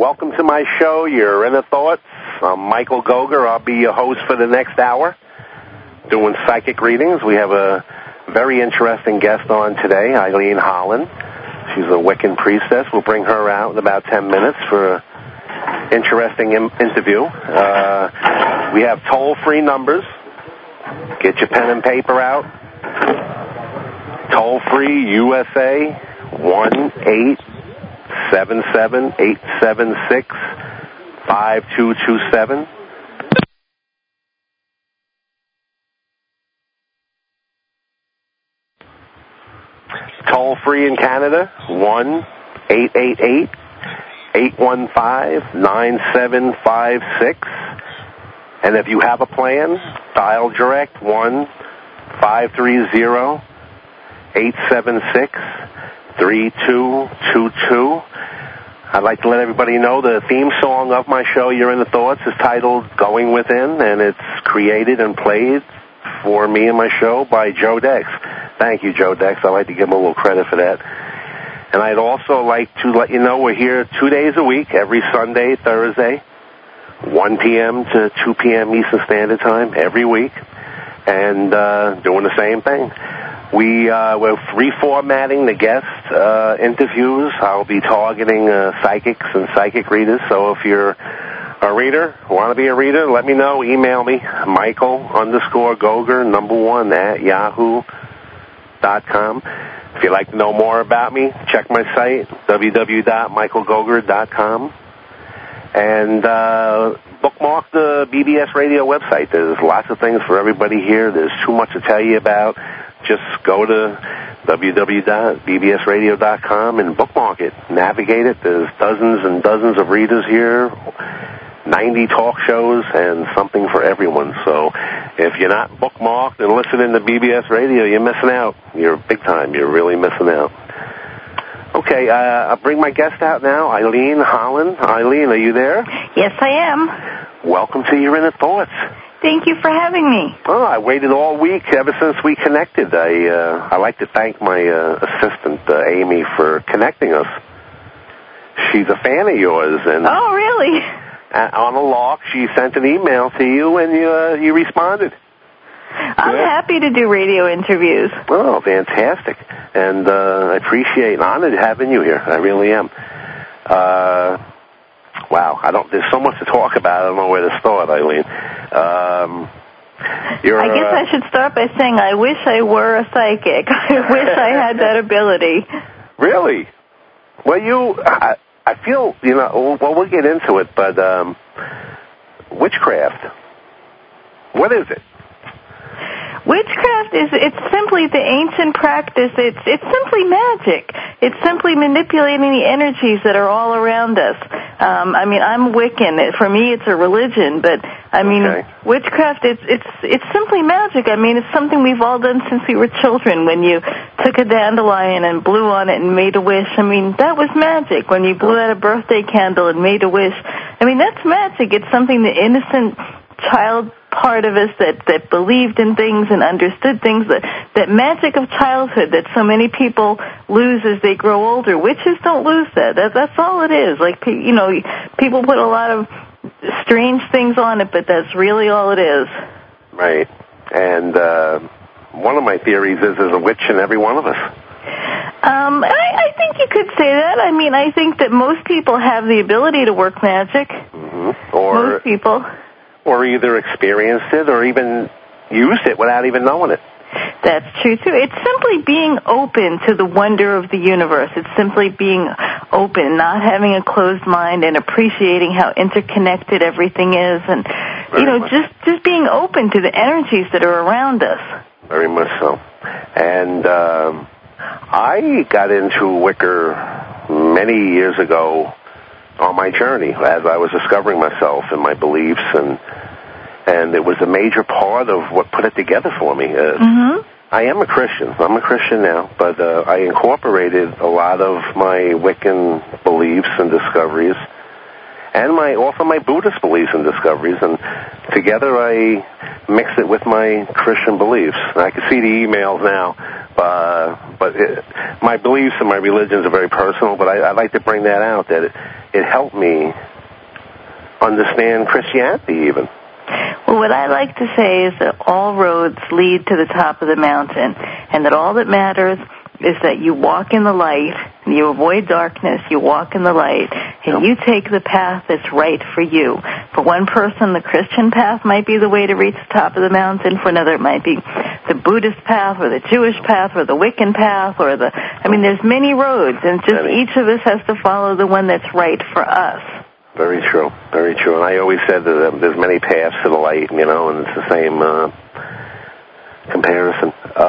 Welcome to my show, Your Inner Thoughts. I'm Michael Goger. I'll be your host for the next hour, doing psychic readings. We have a very interesting guest on today, Eileen Holland. She's a Wiccan priestess. We'll bring her out in about 10 minutes for an interesting interview. We have toll-free numbers. Get your pen and paper out. Toll-free, USA, 1-877-876-5227. Toll-free in Canada, 1-888-815-9756. And if you have a plan, dial direct 1-530-876-3222. I'd like to let everybody know the theme song of my show, Your Inner Thoughts, is titled Going Within, and it's created and played for me and my show by Joe Dex. Thank you, Joe Dex. I'd like to give him a little credit for that. And I'd also like to let you know we're here 2 days a week, every Sunday, Thursday, 1 p.m. to 2 p.m. Eastern Standard Time every week, and doing the same thing. We're reformatting the guest interviews. I'll be targeting psychics and psychic readers, so if you're a reader, want to be a reader, let me know. Email me, Michael_Goger, 1 at yahoo.com. If you'd like to know more about me, check my site, www.michaelgoger.com. And bookmark the BBS Radio website. There's lots of things for everybody here. There's too much to tell you about. Just go to www.bbsradio.com and bookmark it. Navigate it. There's dozens and dozens of readers here, 90 talk shows, and something for everyone. So if you're not bookmarked and listening to BBS Radio, you're missing out. You're big time. You're really missing out. Okay, I'll bring my guest out now, Eileen Holland. Eileen, are you there? Yes, I am. Welcome to Your Inner Thoughts. Thank you for having me. Oh, I waited all week ever since we connected. I like to thank my assistant, Amy, for connecting us. She's a fan of yours. And oh, really? On a lark, she sent an email to you, and you responded. I'm happy to do radio interviews. Oh, fantastic. And I appreciate and honored having you here. I really am. Wow, there's so much to talk about. I don't know where to start, Eileen. I guess I should start by saying I wish I were a psychic. I wish I had that ability. Really? Well, I feel, we'll get into it, but witchcraft, what is it? Witchcraft it's simply the ancient practice. It's simply magic. It's simply manipulating the energies that are all around us. I'm Wiccan. For me, it's a religion, but okay. Witchcraft it's simply magic. It's something we've all done since we were children. When you took a dandelion and blew on it and made a wish, that was magic. When you blew out a birthday candle and made a wish, that's magic. It's something the innocent child part of us that believed in things and understood things, that magic of childhood that so many people lose as they grow older. Witches don't lose that. That's all it is. People put a lot of strange things on it, but that's really all it is. Right. And one of my theories is there's a witch in every one of us. I think you could say that. I think that most people have the ability to work magic. Mm-hmm. Most people. Or either experienced it or even used it without even knowing it. That's true, too. It's simply being open to the wonder of the universe. It's simply being open, not having a closed mind, and appreciating how interconnected everything is, and, just being open to the energies that are around us. Very much so. And I got into Wicca many years ago on my journey as I was discovering myself and my beliefs, and it was a major part of what put it together for me. I am a Christian. I'm a Christian now, but I incorporated a lot of my Wiccan beliefs and discoveries, and also my Buddhist beliefs and discoveries, and together I mixed it with my Christian beliefs. I can see the emails now, but my beliefs and my religions are very personal, but I'd like to bring that out, that it helped me understand Christianity even. Well, what I like to say is that all roads lead to the top of the mountain, and that all that matters is that you walk in the light, you avoid darkness, you walk in the light, and you take the path that's right for you. For one person, the Christian path might be the way to reach the top of the mountain. For another, it might be the Buddhist path or the Jewish path or the Wiccan path or there's many roads, and just each of us has to follow the one that's right for us. Very true, very true. And I always said that there's many paths to the light, and it's the same comparison.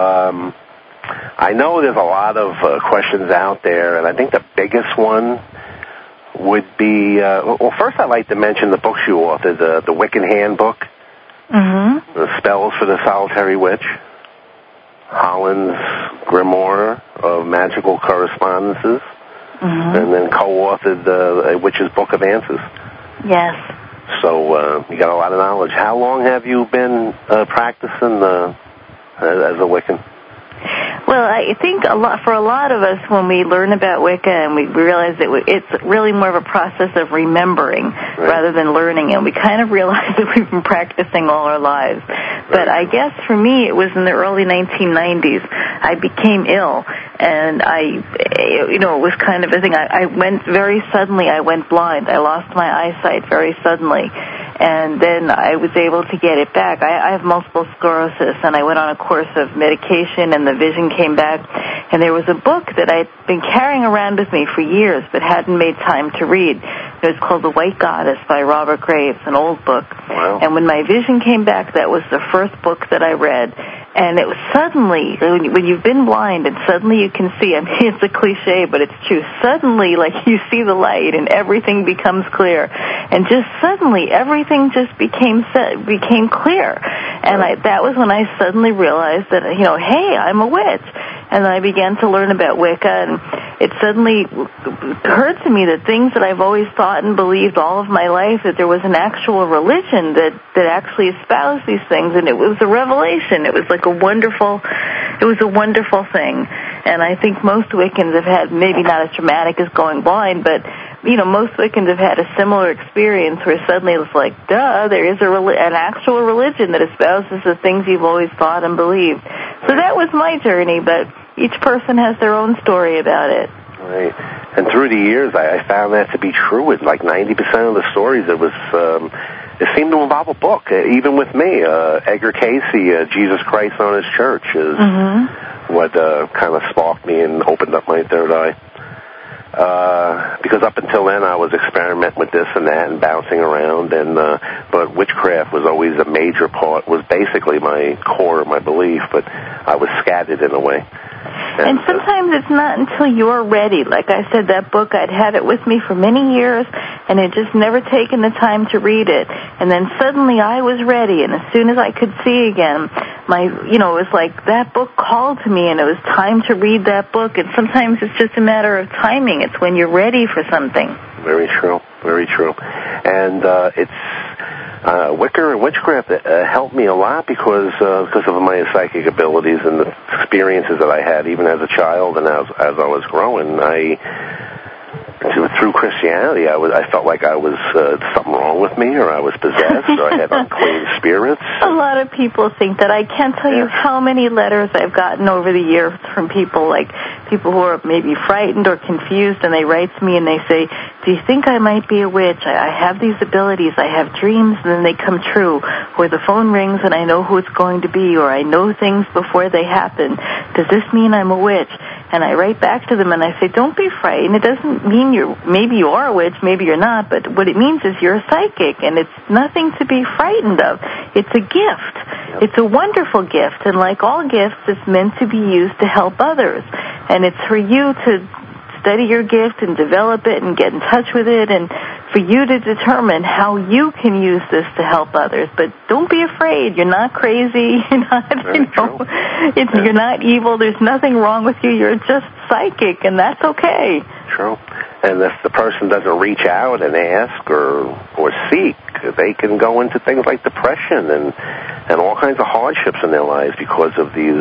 I know there's a lot of questions out there, and I think the biggest one would be, first I'd like to mention the books you authored, the Wiccan Handbook, The Spells for the Solitary Witch, Holland's Grimoire of Magical Correspondences, and then co-authored A Witch's Book of Answers. Yes. So you got a lot of knowledge. How long have you been practicing as a Wiccan? Well, I think for a lot of us, when we learn about Wicca and we realize that it's really more of a process of remembering rather than learning, and we kind of realize that we've been practicing all our lives. But I guess for me, it was in the early 1990s. I became ill, and it was kind of a thing. I went very suddenly. I went blind. I lost my eyesight very suddenly. And then I was able to get it back. I have multiple sclerosis, and I went on a course of medication, and the vision came back. And there was a book that I'd been carrying around with me for years but hadn't made time to read. It was called The White Goddess by Robert Graves, an old book. Wow. And when my vision came back, that was the first book that I read. And it was suddenly, when you've been blind and suddenly you can see, I mean, it's a cliche, but it's true. Suddenly, you see the light and everything becomes clear. And just suddenly, everything just became clear. And that was when I suddenly realized that, hey, I'm a witch. And I began to learn about Wicca, and it suddenly occurred to me that things that I've always thought and believed all of my life, that there was an actual religion that actually espoused these things, and it was a revelation. It was a wonderful thing. And I think most Wiccans have had, maybe not as dramatic as going blind, but most Wiccans have had a similar experience where suddenly it was like, duh, there is an actual religion that espouses the things you've always thought and believed. So that was my journey, but each person has their own story about it. Right. And through the years, I found that to be true. With 90% of the stories, it seemed to involve a book. Even with me, Edgar Cayce, Jesus Christ on His Church is what kind of sparked me and opened up my third eye. Because up until then I was experimenting with this and that and bouncing around, but witchcraft was always a major part, was basically my core of my belief, but I was scattered in a way. And sometimes it's not until you're ready. Like I said, that book, I'd had it with me for many years, and had just never taken the time to read it. And then suddenly I was ready, and as soon as I could see again, it was like that book called to me, and it was time to read that book. And sometimes it's just a matter of timing. It's when you're ready for something. Very true, very true. And Wicca and witchcraft helped me a lot because of my psychic abilities and the experiences that I had even as a child and as I was growing. Through Christianity, I felt like I was something wrong with me, or I was possessed, or I had unclean spirits. A lot of people think that. I can't tell you how many letters I've gotten over the years from people who are maybe frightened or confused, and they write to me and they say, do you think I might be a witch? I have these abilities. I have dreams, and then they come true. Or the phone rings and I know who it's going to be, or I know things before they happen. Does this mean I'm a witch? And I write back to them and I say, don't be frightened. It doesn't mean maybe you are a witch, maybe you're not, but what it means is you're a psychic, and it's nothing to be frightened of. It's a gift. It's a wonderful gift, and like all gifts, it's meant to be used to help others. And it's for you to study your gift and develop it and get in touch with it, and for you to determine how you can use this to help others. But don't be afraid. You're not crazy. You're not, you're not evil. There's nothing wrong with you. You're just psychic, and that's okay. True. And if the person doesn't reach out and ask or seek, they can go into things like depression and all kinds of hardships in their lives because of these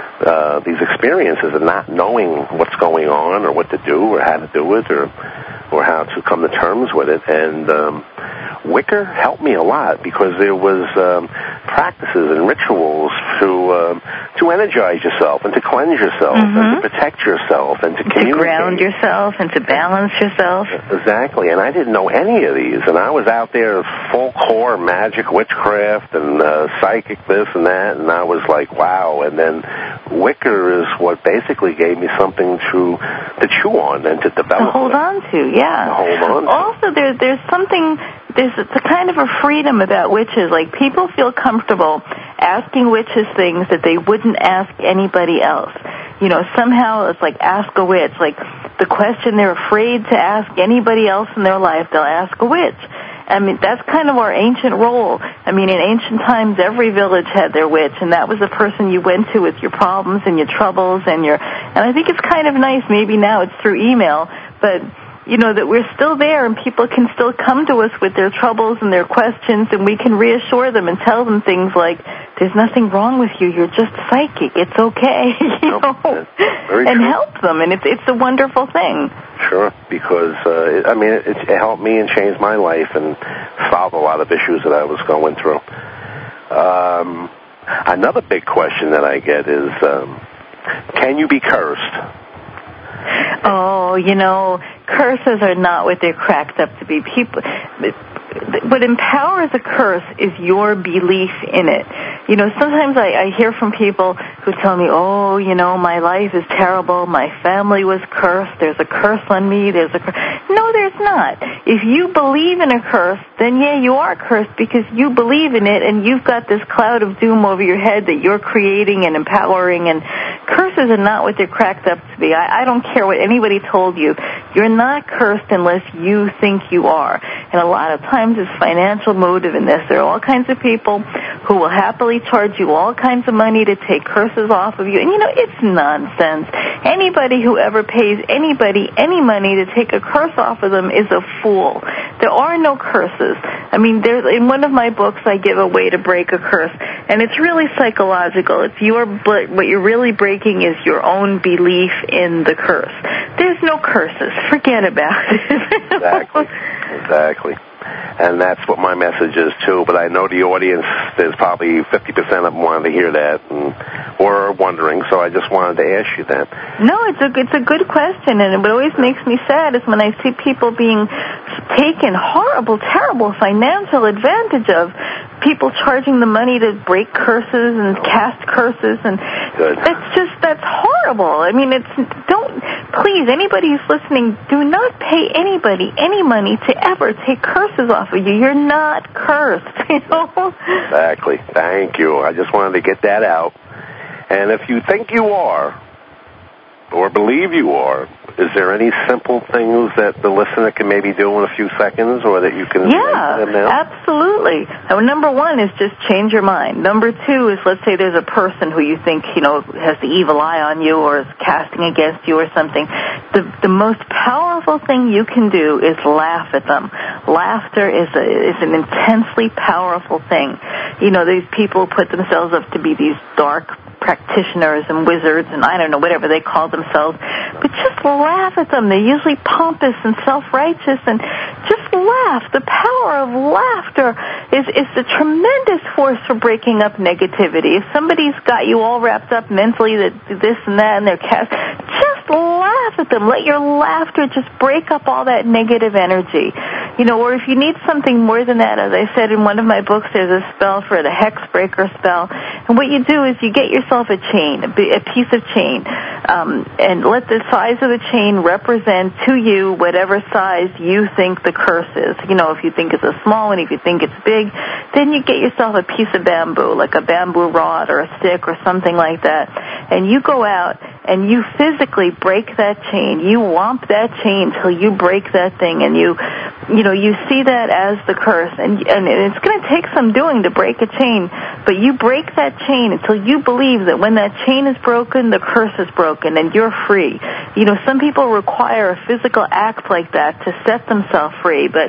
experiences and not knowing what's going on or what to do or how to do it or or how to come to terms with it. And Wicca helped me a lot because there was practices and rituals to energize yourself and to cleanse yourself and to protect yourself and to communicate. To ground yourself and to balance yourself. Exactly, and I didn't know any of these, and I was out there full core magic, witchcraft, and psychic this and that, and I was like, wow. And then Wicca is what basically gave me something to chew on and to develop. To hold on to, yeah. To hold on to. Also, there's something, there's a kind of a freedom about witches. Like, people feel comfortable asking witches things that they wouldn't ask anybody else. You know, somehow it's like ask a witch. Like, the question they're afraid to ask anybody else in their life, they'll ask a witch. I mean, that's kind of our ancient role. I mean, in ancient times, every village had their witch, and that was the person you went to with your problems and your troubles and I think it's kind of nice, maybe now it's through email, but you know, that we're still there and people can still come to us with their troubles and their questions, and we can reassure them and tell them things like, there's nothing wrong with you, you're just psychic, it's okay, you know, and true. help them, and it's a wonderful thing. Sure, because, it helped me and changed my life and solved a lot of issues that I was going through. Another big question that I get is, can you be cursed? Oh, you know, curses are not what they're cracked up to be. What empowers a curse is your belief in it. You know, sometimes I hear from people who tell me, oh, you know, my life is terrible, my family was cursed, there's a curse on me, there's a curse. No, there's not. If you believe in a curse, then yeah, you are cursed because you believe in it and you've got this cloud of doom over your head that you're creating and empowering, and curses are not what they're cracked up to be. I don't care what anybody told you. You're not cursed unless you think you are. And a lot of times there's financial motive in this. There are all kinds of people who will happily charge you all kinds of money to take curses off of you. And, you know, it's nonsense. Anybody who ever pays anybody any money to take a curse off of them is a fool. There are no curses. I mean, in one of my books, I give a way to break a curse, and it's really psychological. What you're really breaking is your own belief in the curse. There's no curses. Forget about it. Exactly. And that's what my message is, too. But I know the audience, there's probably 50% of them wanting to hear that or wondering, so I just wanted to ask you that. No, it's a good question, and what always makes me sad is when I see people being taken horrible, terrible financial advantage of, people charging the money to break curses and cast curses, and that's horrible. I mean, please, anybody who's listening, do not pay anybody any money to ever take curses off of you. You're not cursed, you know? Exactly. Thank you. I just wanted to get that out. And if you think you are, or believe you are, is there any simple things that the listener can maybe do in a few seconds, or that you can Yeah, to them now? Absolutely. Number one is just change your mind. Number two is, let's say there's a person who you think, you know, has the evil eye on you or is casting against you or something. The most powerful thing you can do is laugh at them. Laughter is an intensely powerful thing. You know, these people put themselves up to be these dark practitioners and wizards and I don't know, whatever they call themselves, but just laugh at them. They're usually pompous and self-righteous, and just laugh. The power of laughter is a tremendous force for breaking up negativity. If somebody's got you all wrapped up mentally that this and that and they're just laugh at them. Let your laughter just break up all that negative energy. You know, or if you need something more than that, as I said in one of my books, there's a spell for the hex breaker spell. And what you do is you get yourself a chain, a piece of chain, and let the size of the chain represent to you whatever size you think the curse is. You know, if you think it's a small one, if you think it's big, then you get yourself a piece of bamboo, like a bamboo rod or a stick or something like that, and you go out and you physically break that chain. You whomp that chain till you break that thing, and you see that as the curse, and it's going to take some doing to break a chain, but you break that chain until you believe that when that chain is broken, the curse is broken, and you're free. You know, some people require a physical act like that to set themselves free, but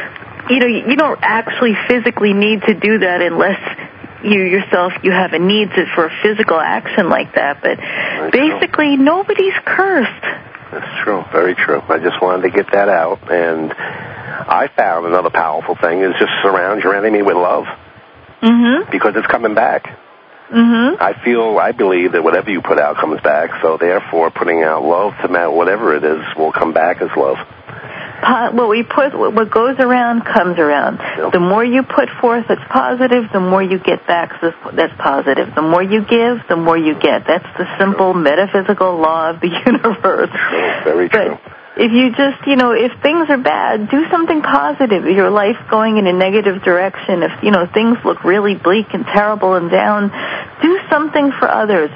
you don't actually physically need to do that unless you have a need for a physical action like that. But basically, nobody's cursed. That's true. Very true. I just wanted to get that out. And I found another powerful thing is just surround your enemy with love. Mm-hmm. Because it's coming back. Mm-hmm. I believe that whatever you put out comes back. So therefore, putting out love to whatever it is will come back as love. What goes around comes around. Yep. The more you put forth that's positive, the more you get back that's positive. The more you give, the more you get. That's the simple metaphysical law of the universe. True. Very true. If you just, if things are bad, do something positive. If your life's going in a negative direction, if, things look really bleak and terrible and down, do something for others.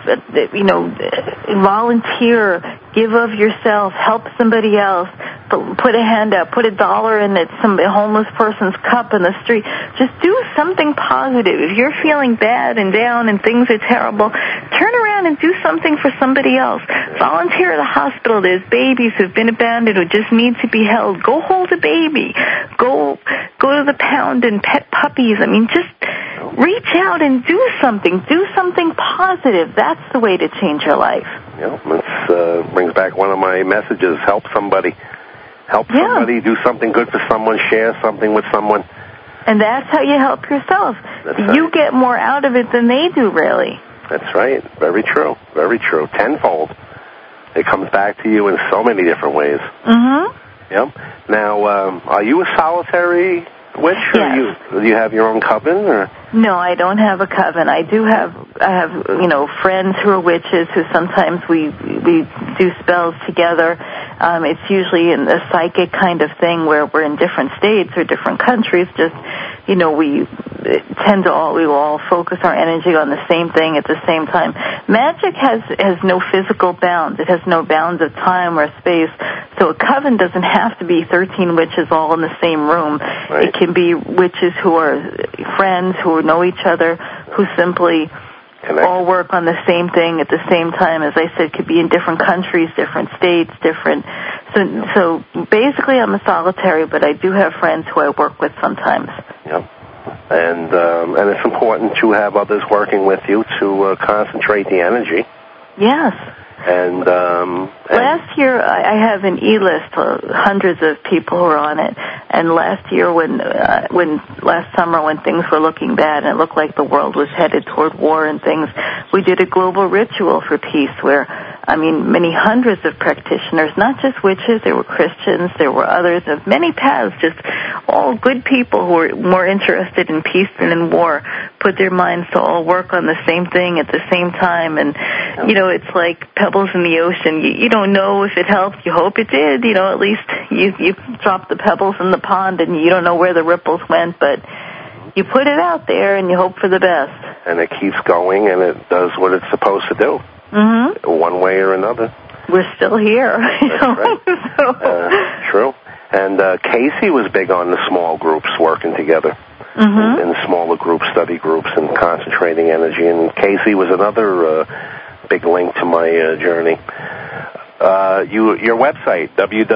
Volunteer, give of yourself, help somebody else, put a hand up, put $1 in some homeless person's cup in the street. Just do something positive. If you're feeling bad and down and things are terrible, turn around and do something for somebody else. Volunteer at a hospital. There's babies who've been abandoned who just need to be held. Go hold a baby. Go to the pound and pet puppies. I mean, just reach out and do something. Do something positive. That's the way to change your life. Yeah, this brings back one of my messages. Help somebody. Help somebody, do something good for someone, share something with someone. And that's how you help yourself. You get more out of it than they do, really. That's right. Very true. Very true. Tenfold. It comes back to you in so many different ways. Mm-hmm. Yep. Now, are you a solitary witch? Yes. Or do you have your own coven? Or? No, I don't have a coven. I have friends who are witches who sometimes we do spells together. It's usually in a psychic kind of thing where we're in different states or different countries. Just, we will all focus our energy on the same thing at the same time. Magic has no physical bounds. It has no bounds of time or space. So a coven doesn't have to be 13 witches all in the same room. Right. It can be witches who are friends, who know each other, who simply all work on the same thing at the same time. As I said, could be in different countries, different states, different. So basically, I'm a solitary, but I do have friends who I work with sometimes. Yep. And it's important to have others working with you to concentrate the energy. Yes. And last year I have an E-list, hundreds of people who are on it. And last year, last summer when things were looking bad and it looked like the world was headed toward war and things, we did a global ritual for peace where, many hundreds of practitioners, not just witches, there were Christians, there were others of many paths, just all good people who were more interested in peace than in war, put their minds to all work on the same thing at the same time. And, it's like pebbles in the ocean. You don't know if it helped. You hope it did. At least you drop the pebbles in the pond and you don't know where the ripples went, but you put it out there and you hope for the best. And it keeps going and it does what it's supposed to do. Mm-hmm. One way or another. We're still here. That's right. True. And Casey was big on the small groups working together. Mm-hmm. In smaller groups, study groups, and concentrating energy. And Casey was another big link to my journey. Your website,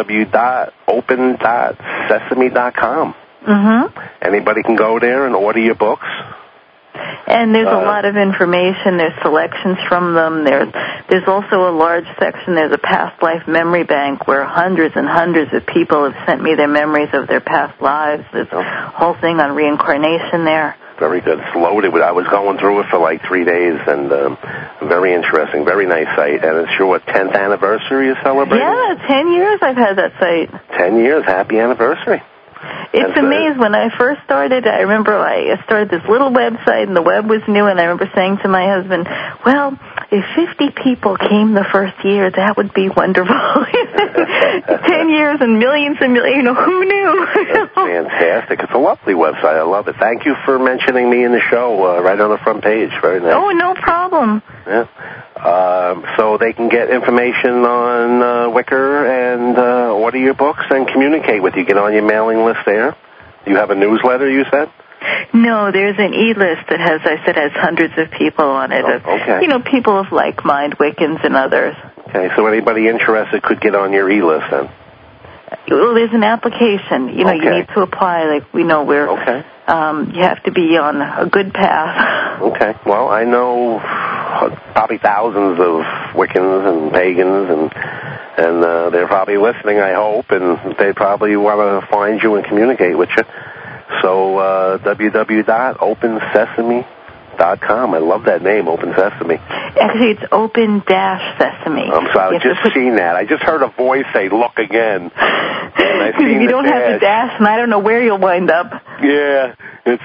www.open.sesame.com. Mm-hmm. Anybody can go there and order your books. And there's a lot of information. There's selections from them. There's also a large section. There's a past life memory bank where hundreds and hundreds of people have sent me their memories of their past lives. There's a whole thing on reincarnation there. Very good. It's loaded. I was going through it for like 3 days, and very interesting. Very nice site. And it's your 10th anniversary you're celebrating? Yeah, 10 years I've had that site. 10 years. Happy anniversary. It's amazing. When I first started, I remember I started this little website, and the web was new, and I remember saying to my husband, well, if 50 people came the first year, that would be wonderful. 10 years and millions, who knew? That's fantastic. It's a lovely website. I love it. Thank you for mentioning me in the show right on the front page. Very nice. Oh, no problem. Yeah. So they can get information on Wicker and order your books and communicate with you. Get on your mailing list there. You have a newsletter, you said? No, there's an E-list that has hundreds of people on it. Okay. People of like mind, Wiccans and others. Okay, so anybody interested could get on your E-list then? Well, there's an application. You need to apply. Okay. You have to be on a good path. Okay. Well, I know probably thousands of Wiccans and pagans And they're probably listening, I hope, and they probably want to find you and communicate with you. So www.opensesame.com. I love that name, Open Sesame. Actually, it's Open-Sesame. I'm sorry, I just seen that. I just heard a voice say, look again. Because if you don't have the dash, and I don't know where you'll wind up. Yeah, it's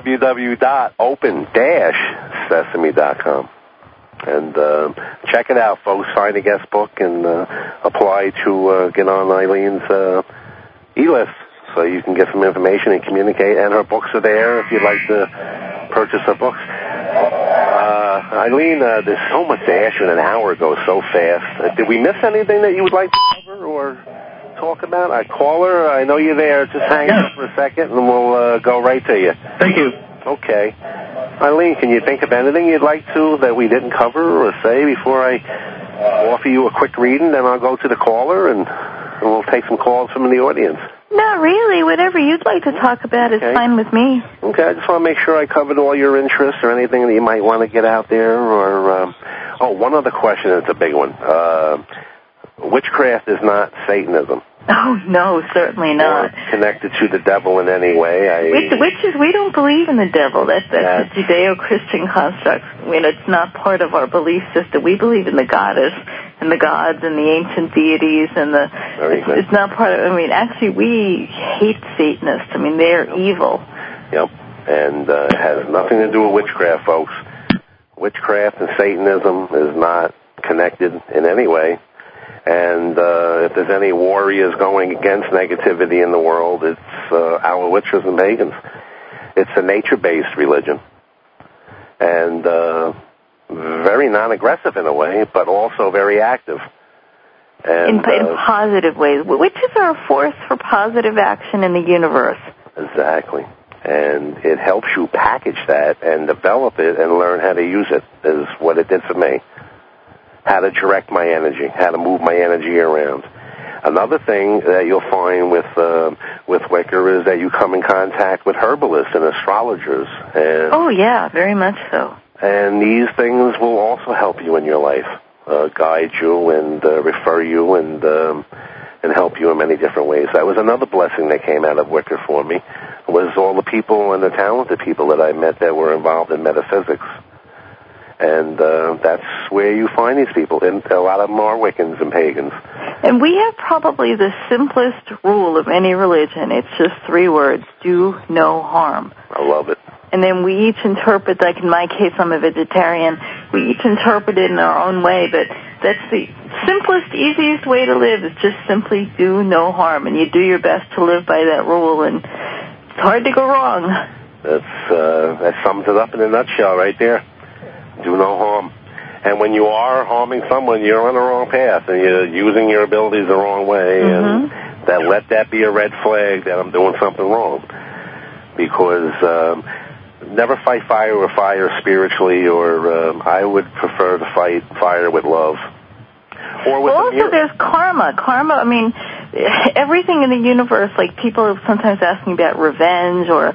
www.open-sesame.com. And check it out, folks. Find a guest book and apply to get on Eileen's e-list so you can get some information and communicate. And her books are there if you'd like to purchase her books. Eileen, there's so much to ask you, and an hour goes so fast. Did we miss anything that you would like to cover or talk about? Caller, I know you're there. Just hang up for a second, and we'll go right to you. Thank you. Okay. Eileen, can you think of anything you'd like to that we didn't cover or say before I offer you a quick reading? Then I'll go to the caller, and we'll take some calls from the audience. Not really. Whatever you'd like to talk about is fine with me. Okay, I just want to make sure I covered all your interests or anything that you might want to get out there. Or one other question, it's a big one. Witchcraft is not Satanism. Oh, no, certainly not. Or connected to the devil in any way. Witches, we don't believe in the devil. That's a Judeo-Christian construct. I mean, it's not part of our belief system. We believe in the goddess and the gods and the ancient deities and it's not part of, actually we hate Satanists. They're evil. Yep. And it has nothing to do with witchcraft, folks. Witchcraft and Satanism is not connected in any way. And if there's any warriors going against negativity in the world, it's our witches and pagans. It's a nature-based religion. And very non-aggressive in a way, but also very active. And, in positive ways. Witches are a force for positive action in the universe. Exactly. And it helps you package that and develop it and learn how to use it, is what it did for me. How to direct my energy, how to move my energy around. Another thing that you'll find with Wicca is that you come in contact with herbalists and astrologers. And, oh, yeah, very much so. And these things will also help you in your life, guide you and refer you and help you in many different ways. That was another blessing that came out of Wicca for me, was all the people and the talented people that I met that were involved in metaphysics. And that's where you find these people. And a lot of them are Wiccans and pagans. And we have probably the simplest rule of any religion. It's just 3 words: do no harm. I love it. And then we each interpret, like in my case, I'm a vegetarian, we each interpret it in our own way, but that's the simplest, easiest way to live, is just simply do no harm. And you do your best to live by that rule, and it's hard to go wrong. That sums it up in a nutshell right there. Do no harm. And when you are harming someone, you're on the wrong path, and you're using your abilities the wrong way, and let that be a red flag that I'm doing something wrong. Because never fight fire with fire spiritually, or I would prefer to fight fire with love. Or with also, there's karma. Karma, everything in the universe, like people sometimes ask me about revenge, or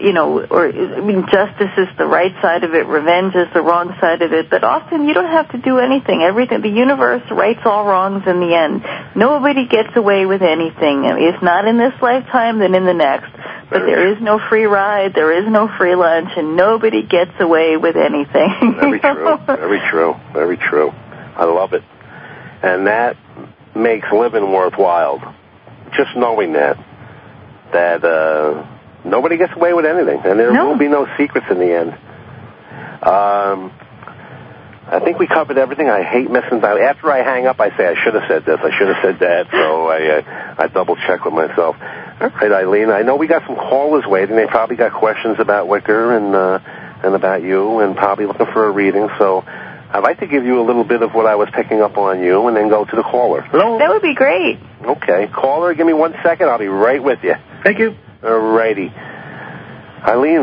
justice is the right side of it, revenge is the wrong side of it, but often you don't have to do anything. The universe rights all wrongs in the end. Nobody gets away with anything. If not in this lifetime, then in the next. But there is no free ride, there is no free lunch, and nobody gets away with anything. Very true, very true, very true. I love it. And that makes living worthwhile. Just knowing that nobody gets away with anything, and there will be no secrets in the end. I think we covered everything. I hate missing out. After I hang up, I say, I should have said this, I should have said that, so I double-check with myself. All right, Eileen, I know we got some callers waiting. They probably got questions about Wicca and about you, and probably looking for a reading, so I'd like to give you a little bit of what I was picking up on you, and then go to the caller. Hello? That would be great. Okay. Caller, give me 1 second. I'll be right with you. Thank you. All righty. Eileen,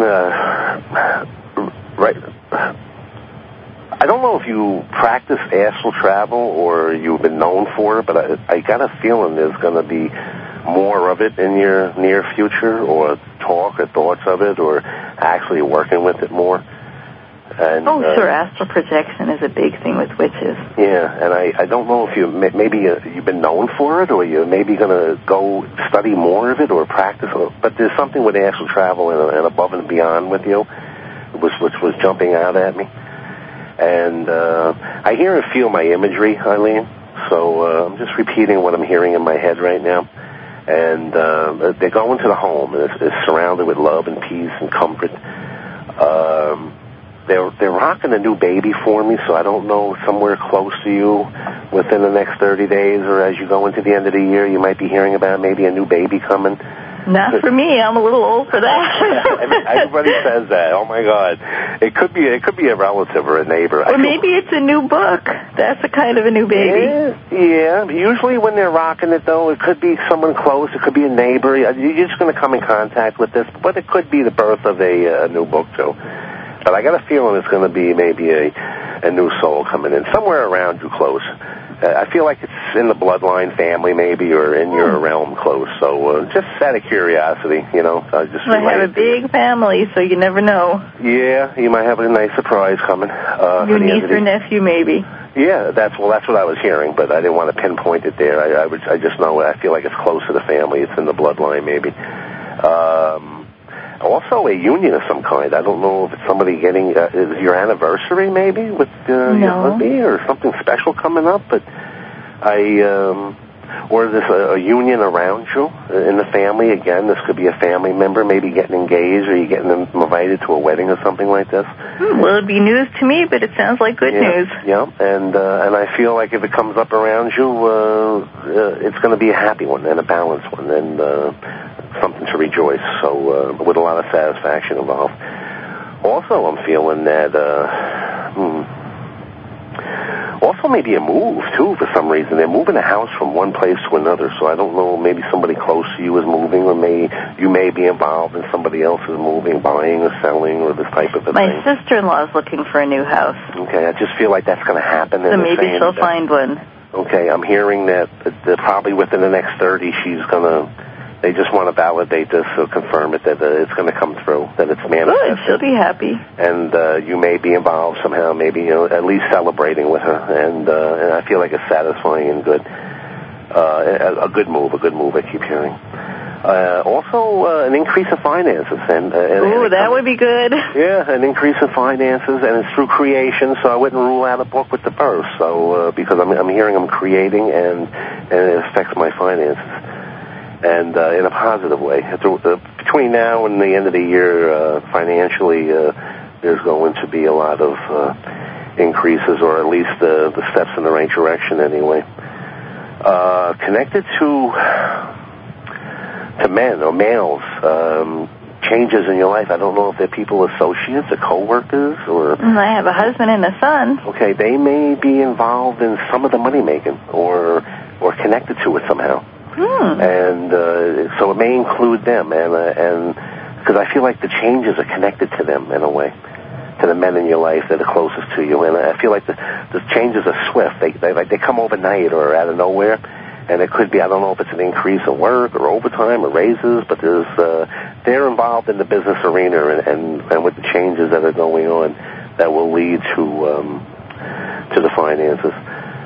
I don't know if you practice astral travel or you've been known for it, but I got a feeling there's going to be more of it in your near future, or talk or thoughts of it, or actually working with it more. And, sure. Astral projection is a big thing with witches. Yeah, and I don't know if maybe you've been known for it, or you're maybe going to go study more of it or practice. But there's something with astral travel and above and beyond with you, which was jumping out at me. And I hear and feel my imagery, Eileen. So I'm just repeating what I'm hearing in my head right now. And they're going to the home, and it's surrounded with love and peace and comfort. They're rocking a new baby for me, so I don't know, somewhere close to you within the next 30 days or as you go into the end of the year, you might be hearing about maybe a new baby coming. Not for me. I'm a little old for that. Everybody says that. Oh my God! It could be a relative or a neighbor. Or maybe it's a new book. That's a kind of a new baby. Yeah. Usually when they're rocking it, though, it could be someone close. It could be a neighbor. You're just going to come in contact with this, but it could be the birth of a new book too. But I got a feeling it's going to be maybe a new soul coming in somewhere around you close. I feel like it's in the bloodline family maybe, or in your realm close. So just out of curiosity, I just have a big family, so you never know. Yeah, you might have a nice surprise coming. Your niece or nephew, maybe. Yeah, that's what I was hearing, but I didn't want to pinpoint it there. I just know, I feel like it's close to the family. It's in the bloodline maybe. Also a union of some kind. I don't know if it's somebody getting, is your anniversary maybe with your hubby or something special coming up, but or is this a union around you in the family? Again, this could be a family member maybe getting engaged, or you getting invited to a wedding or something like this. Well, it'd be news to me, but it sounds like good news. Yeah, and I feel like if it comes up around you, it's going to be a happy one and a balanced one, and something to rejoice, so with a lot of satisfaction involved. Also, I'm feeling that also maybe a move, too, for some reason. They're moving a house from one place to another, so I don't know, maybe somebody close to you is moving, or you may be involved in somebody else's moving, buying or selling, or this type of a thing. My sister-in-law is looking for a new house. Okay, I just feel like that's going to happen. So maybe she'll find one. Okay, I'm hearing that probably within the next 30, they just want to validate this or confirm it that it's going to come through, that it's manifested. Good, she'll be happy. And you may be involved somehow, maybe at least celebrating with her. And I feel like it's satisfying and good. A good move, I keep hearing. Also, an increase in finances. That would be good. Yeah, an increase in finances, and it's through creation, so I wouldn't rule out a book with the birth. So, because I'm hearing I'm creating, and it affects my finances. And in a positive way. Between now and the end of the year, financially, there's going to be a lot of increases, or at least the steps in the right direction anyway. Connected to men or males, changes in your life. I don't know if they're people, associates or co-workers, or... I have a husband and a son. Okay, they may be involved in some of the money-making, or connected to it somehow. And so it may include them, and because I feel like the changes are connected to them in a way, to the men in your life that are closest to you, and I feel like the changes are swift. They come overnight or out of nowhere, and it could be, I don't know if it's an increase in work or overtime or raises, but they're involved in the business arena and with the changes that are going on that will lead to the finances.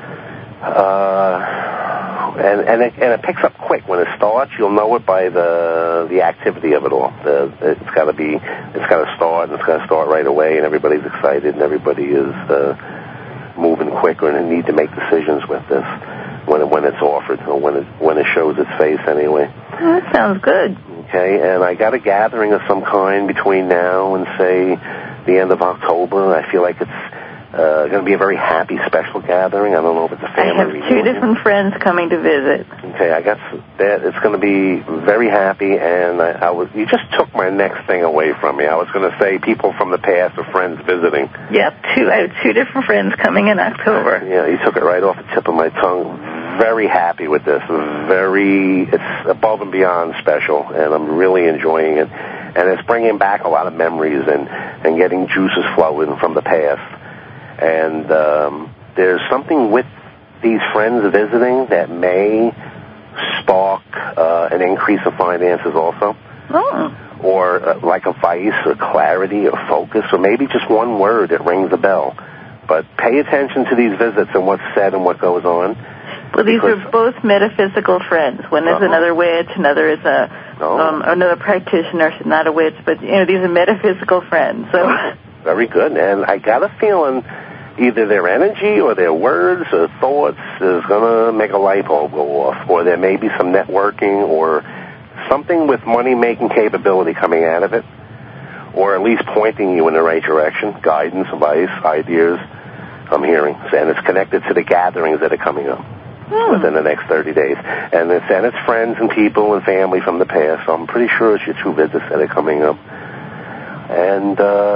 And it picks up quick when it starts. You'll know it by the activity of it all. It's got to start, and it's got to start right away, and everybody's excited, and everybody is moving quicker, and need to make decisions with this when it's offered, or when it shows its face anyway. That sounds good. Okay, and I got a gathering of some kind between now and say the end of October. I feel like it's going to be a very happy, special gathering. I don't know if it's a family reunion. I have 2 different friends coming to visit. Okay, I got that. It's going to be very happy, and you just took my next thing away from me. I was going to say people from the past or friends visiting. Yep, I have 2 different friends coming in October. Yeah, you took it right off the tip of my tongue. Very happy with this. It's above and beyond special, and I'm really enjoying it. And it's bringing back a lot of memories and getting juices flowing from the past. And there's something with these friends visiting that may spark an increase of finances also. Oh. or like a vice or clarity or focus, or maybe just one word that rings a bell. But pay attention to these visits and what's said and what goes on. Well, these are both metaphysical friends. One is another witch, another is another practitioner, not a witch, but these are metaphysical friends. So very good. And I got a feeling either their energy or their words or thoughts is going to make a light bulb go off, or there may be some networking or something with money-making capability coming out of it, or at least pointing you in the right direction, guidance, advice, ideas. I'm hearing, and it's connected to the gatherings that are coming up within the next 30 days. And it's friends and people and family from the past, so I'm pretty sure it's your 2 visits that are coming up. And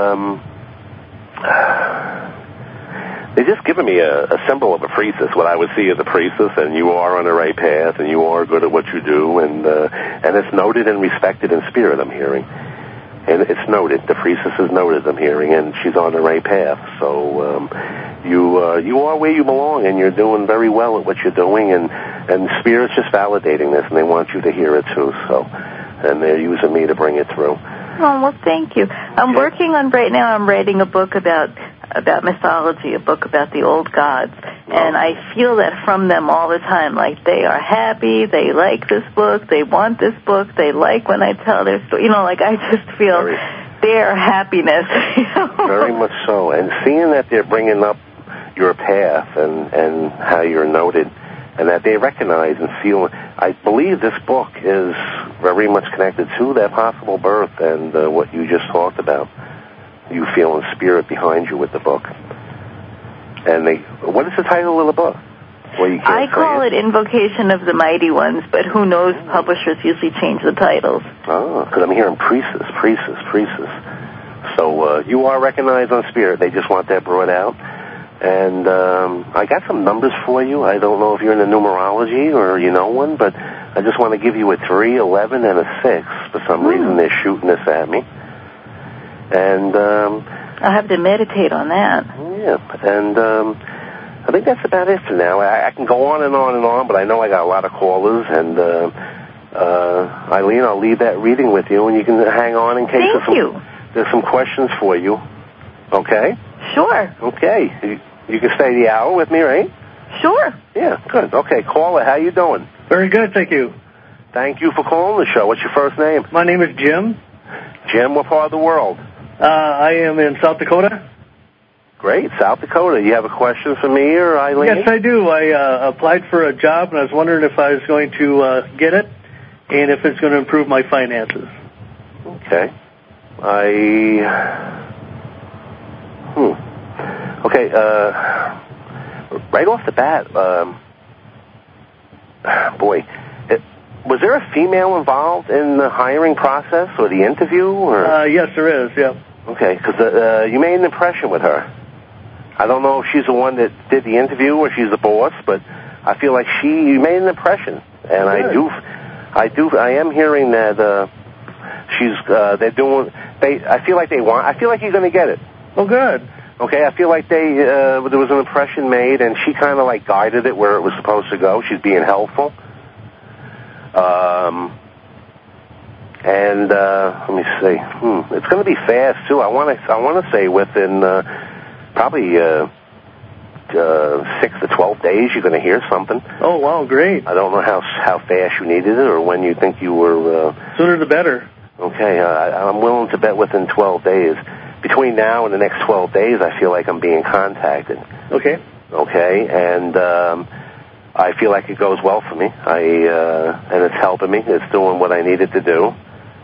they're just giving me a symbol of a priestess, what I would see as a priestess, and you are on the right path, and you are good at what you do, and it's noted and respected in spirit, I'm hearing. And it's noted, the priestess is noted, I'm hearing, and she's on the right path. So you are where you belong, and you're doing very well at what you're doing, and Spirit's just validating this, and they want you to hear it too. So, and they're using me to bring it through. Oh, well, thank you. I'm working on, right now, I'm writing a book about mythology, a book about the old gods, and I feel that from them all the time. Like, they are happy, they like this book, they want this book, they like when I tell their story. Like, I just feel their happiness. Very much so. And seeing that they're bringing up your path and how you're noted, and that they recognize and feel, I believe this book is very much connected to that possible birth and what you just talked about. You feel in spirit behind you with the book. And what is the title of the book? Well, you can't I call it Invocation of the Mighty Ones, but who knows, publishers usually change the titles. Oh, because I'm hearing priestess. So you are recognized on spirit. They just want that brought out. And I got some numbers for you. I don't know if you're into numerology or you know one, but I just want to give you a 3, 11, and a 6. For some reason, they're shooting this at me. And I'll have to meditate on that. Yeah, and I think that's about it for now. I can go on and on and on, but I know I got a lot of callers. And Eileen, I'll leave that reading with you, and you can hang on in case there's some questions for you. Okay? Sure. Okay. You can stay the hour with me, right? Sure. Yeah, good. Okay, caller, how you doing? Very good, thank you. Thank you for calling the show. What's your first name? My name is Jim. Jim, what part of the world? I am in South Dakota. Great, South Dakota. You have a question for me or Eileen? Yes, I do. I applied for a job, and I was wondering if I was going to get it, and if it's going to improve my finances. Okay. Okay, right off the bat, was there a female involved in the hiring process or the interview? Or? Yes, there is, yeah. Okay, because you made an impression with her. I don't know if she's the one that did the interview or she's the boss, but I feel like you made an impression. And I am hearing that I feel like you're going to get it. Oh, good. Okay, I feel like there was an impression made, and she kind of like guided it where it was supposed to go. She's being helpful. And let me see. It's going to be fast too. I want to say within probably 6 to 12 days you're going to hear something. Oh wow, great! I don't know how fast you needed it or when you think you were. Sooner the better. Okay, I'm willing to bet within 12 days. Between now and the next 12 days, I feel like I'm being contacted. Okay. Okay, and I feel like it goes well for me. And it's helping me. It's doing what I needed to do.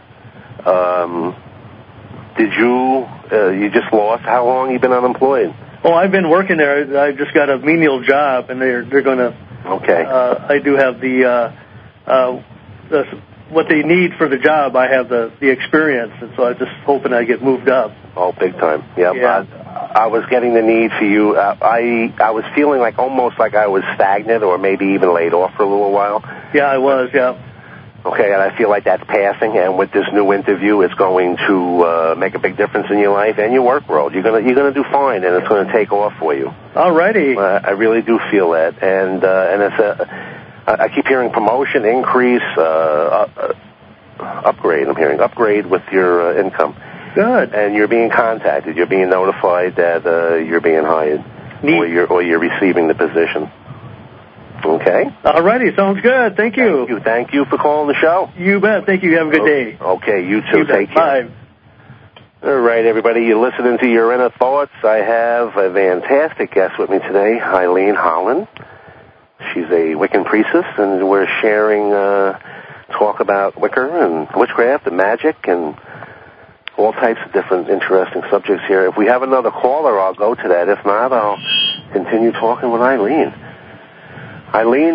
Did you just lost? How long you been unemployed? Oh, I've been working there. I just got a menial job, and they're going to. Okay. I do have the what they need for the job. I have the experience, and so I'm just hoping I get moved up. Oh, big time. Yep. Yeah. I was getting the need for you. I was feeling like almost like I was stagnant or maybe even laid off for a little while. Yeah, I was, yeah. Okay, and I feel like that's passing, and with this new interview, it's going to make a big difference in your life and your work world. You're gonna do fine, and it's going to take off for you. All righty. I really do feel that, and it's I keep hearing promotion, increase, upgrade, I'm hearing. Upgrade with your income. Good. And you're being contacted. You're being notified that you're being hired. Neat. Or you're receiving the position. Okay? All righty. Sounds good. Thank you. Thank you for calling the show. You bet. Thank you. Have a good day. Okay, you too. Take care. Bye. All right, everybody. You're listening to Your Inner Thoughts. I have a fantastic guest with me today, Eileen Holland. She's a Wiccan priestess, and we're sharing talk about Wicca and witchcraft and magic and all types of different interesting subjects here. If we have another caller, I'll go to that. If not, I'll continue talking with Eileen. Eileen,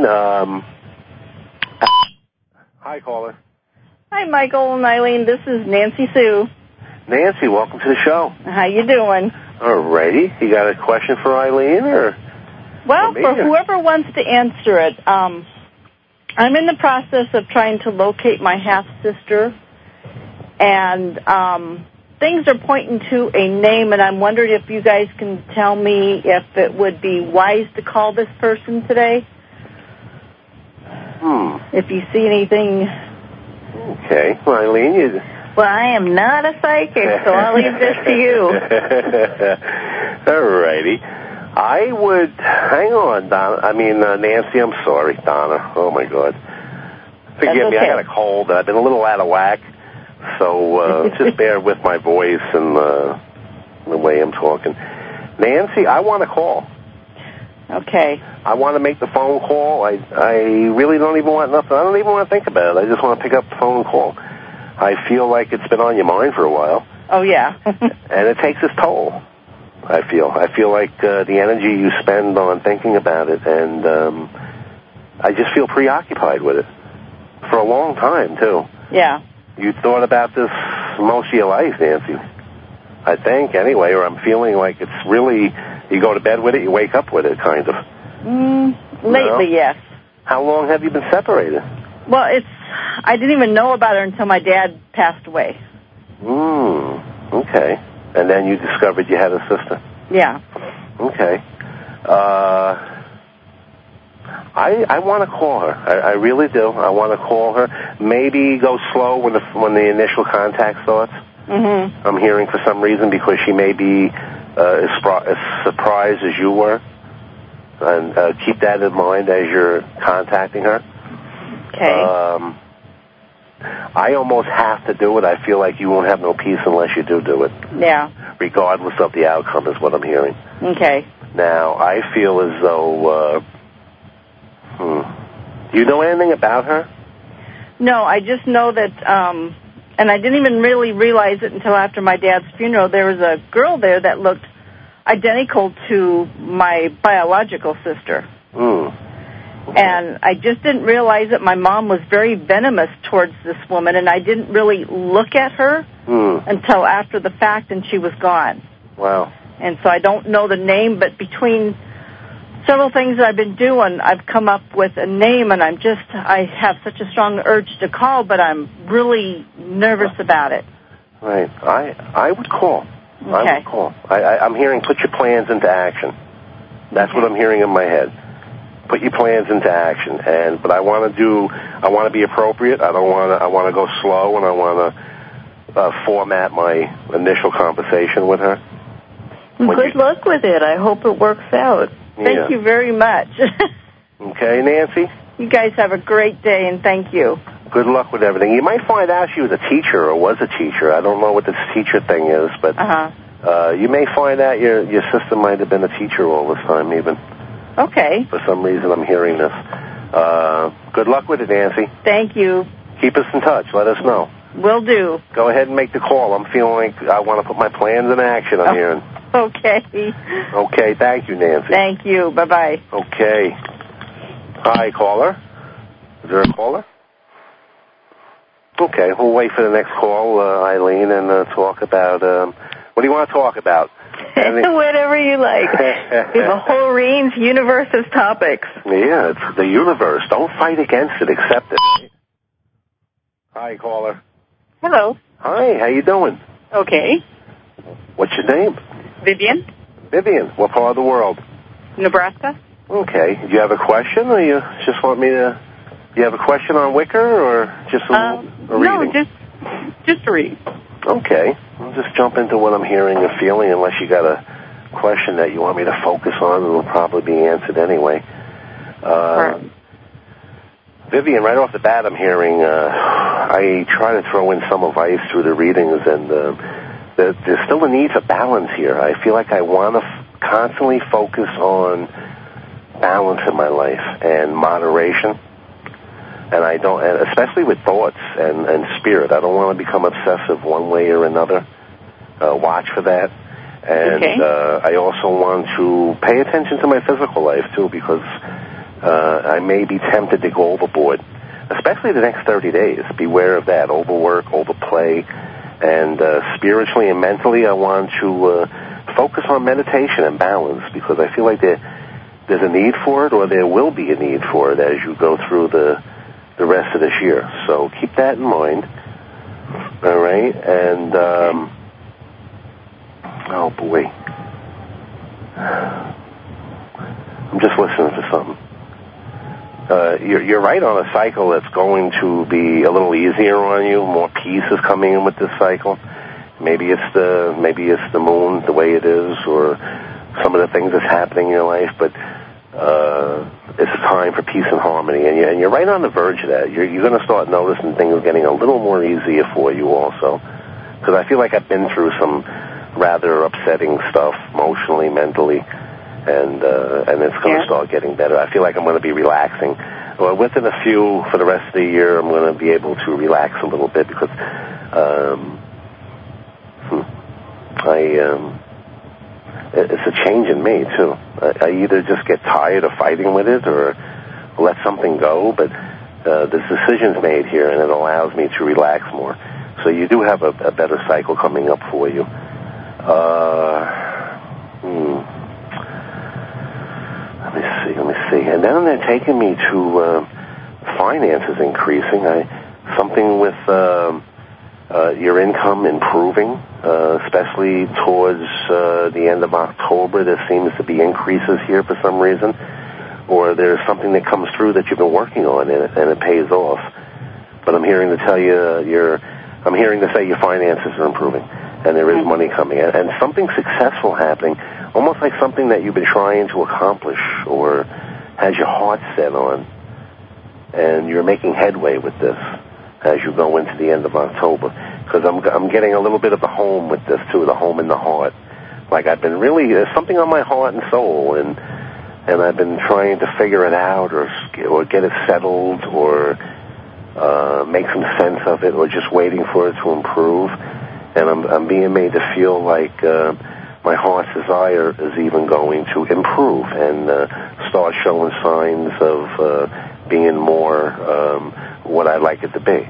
hi, caller. Hi, Michael and Eileen. This is Nancy Sue. Nancy, welcome to the show. How you doing? All righty. You got a question for Eileen, or? Well, for whoever wants to answer it, I'm in the process of trying to locate my half-sister, and things are pointing to a name, and I'm wondering if you guys can tell me if it would be wise to call this person today. If you see anything. Okay. Well, Eileen, Well, I am not a psychic, so I'll leave this to you. All righty. I would, hang on, Donna. Nancy, I'm sorry, Donna. Oh, my God. Forgive me, I got a cold. I've been a little out of whack, so just bear with my voice and the way I'm talking. Nancy, I want to call. Okay. I want to make the phone call. I really don't even want nothing. I don't even want to think about it. I just want to pick up the phone and call. I feel like it's been on your mind for a while. Oh, yeah. And it takes its toll, I feel. I feel like the energy you spend on thinking about it, and I just feel preoccupied with it for a long time, too. Yeah. You thought about this most of your life, Nancy, I think, anyway, or I'm feeling like it's really, you go to bed with it, you wake up with it, kind of. Lately, yes. How long have you been separated? Well, I didn't even know about her until my dad passed away. Okay. And then you discovered you had a sister. Yeah. Okay. I want to call her. I really do. I want to call her. Maybe go slow when the initial contact starts. Mm-hmm. I'm hearing for some reason because she may be as surprised as you were. And keep that in mind as you're contacting her. Okay. I almost have to do it. I feel like you won't have no peace unless you do it. Yeah. Regardless of the outcome is what I'm hearing. Okay. Now, I feel as though, do you know anything about her? No, I just know that, and I didn't even really realize it until after my dad's funeral. There was a girl there that looked identical to my biological sister. Okay. And I just didn't realize that my mom was very venomous towards this woman, and I didn't really look at her until after the fact, and she was gone. Wow. And so I don't know the name, but between several things that I've been doing, I've come up with a name, and I have such a strong urge to call, but I'm really nervous about it. Right. I would call. Okay. I would call. I'm hearing put your plans into action. That's what I'm hearing in my head. Put your plans into action, but I want to be appropriate. I want to go slow, and I want to format my initial conversation with her. Good luck with it. I hope it works out. Thank you very much. Okay, Nancy? You guys have a great day, and thank you. Good luck with everything. You might find out she was a teacher or was a teacher. I don't know what this teacher thing is, but you may find out your sister might have been a teacher all this time, even. Okay. For some reason, I'm hearing this. Good luck with it, Nancy. Thank you. Keep us in touch. Let us know. Will do. Go ahead and make the call. I'm feeling like I want to put my plans in action, I'm hearing. Okay. Okay, thank you, Nancy. Thank you. Bye-bye. Okay. Hi, caller. Is there a caller? Okay, we'll wait for the next call, Eileen, and talk about, what do you want to talk about? Whatever you like. We have a whole range, universe of topics. Yeah, it's the universe. Don't fight against it, accept it. Hi, caller. Hello. Hi, how you doing? Okay. What's your name? Vivian. Vivian, what part of the world? Nebraska. Okay. Do you have a question, or you just want me to You have a question on Wicca or just a reading? No, just a read. Okay. I'll just jump into what I'm hearing and feeling, unless you got a question that you want me to focus on. It'll probably be answered anyway. Right. Vivian, right off the bat, I'm hearing, I try to throw in some advice through the readings, and there's still a need for balance here. I feel like I want to constantly focus on balance in my life and moderation. And I don't, and especially with thoughts and spirit, I don't want to become obsessive one way or another. Watch for that. And I also want to pay attention to my physical life, too, because I may be tempted to go overboard, especially the next 30 days. Beware of that, overwork, overplay. And spiritually and mentally, I want to focus on meditation and balance, because I feel like there's a need for it, or there will be a need for it as you go through the rest of this year. So keep that in mind. All right? And, oh boy. I'm just listening to something. You're right on a cycle that's going to be a little easier on you. More peace is coming in with this cycle. Maybe it's the moon, the way it is, or some of the things that's happening in your life, but it's a time for peace and harmony, and you're right on the verge of that. You're going to start noticing things getting a little more easier for you also, because I feel like I've been through some rather upsetting stuff emotionally, mentally, and it's going to start getting better. I feel like I'm going to be relaxing. Well, within a few, for the rest of the year, I'm going to be able to relax a little bit, because it's a change in me, too. I either just get tired of fighting with it or let something go, but this decision's made here, and it allows me to relax more. So you do have a better cycle coming up for you. Let me see. And then they're taking me to finances increasing. Something with your income improving, especially towards the end of October. There seems to be increases here for some reason, or there's something that comes through that you've been working on and it pays off. But I'm hearing to tell you I'm hearing to say your finances are improving, and there is money coming in, and something successful happening, almost like something that you've been trying to accomplish or has your heart set on, and you're making headway with this as you go into the end of October. Because I'm getting a little bit of the home with this, too, the home in the heart. Like I've been there's something on my heart and soul, and I've been trying to figure it out or get it settled or make some sense of it, or just waiting for it to improve. And I'm being made to feel like my heart's desire is even going to improve and start showing signs of being more what I'd like it to be.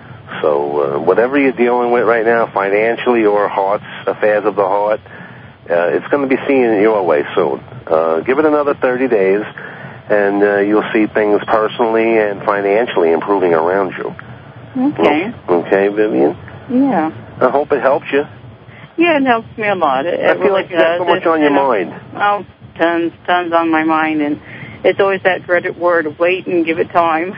So whatever you're dealing with right now, financially or affairs of the heart, it's going to be seen your way soon. Give it another 30 days, and you'll see things personally and financially improving around you. Okay. Okay, Vivian? Yeah. I hope it helps you. Yeah, it helps me a lot. I feel like you got so much on your mind. Oh, tons on my mind, and it's always that dreaded word, wait and give it time.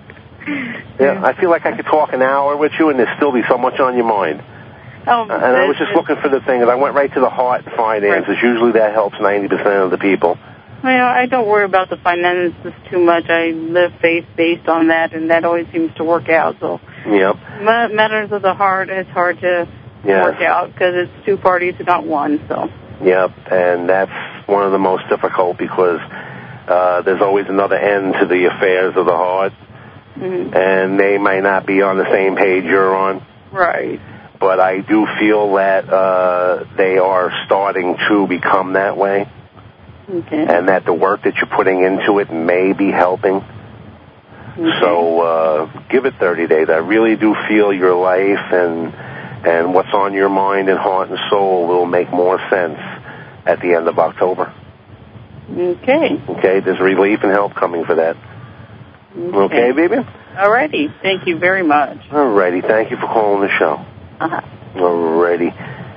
Yeah, I feel like I could talk an hour with you and there'd still be so much on your mind. And I was just looking for the thing, and I went right to the heart and finances. Right. Usually that helps 90% of the people. Well, I don't worry about the finances too much. I live faith-based on that, and that always seems to work out. So, yep. Matters of the heart, it's hard to work out because it's two parties, not one. So. Yep, and that's one of the most difficult because there's always another end to the affairs of the heart, and they may not be on the same page you're on. Right. But I do feel that they are starting to become that way. Okay. And that the work that you're putting into it may be helping. Okay. So give it 30 days. I really do feel your life and what's on your mind and heart and soul will make more sense at the end of October. Okay. Okay, there's relief and help coming for that. Okay, baby? All righty. Thank you very much. All righty. Thank you for calling the show. Uh-huh. All righty.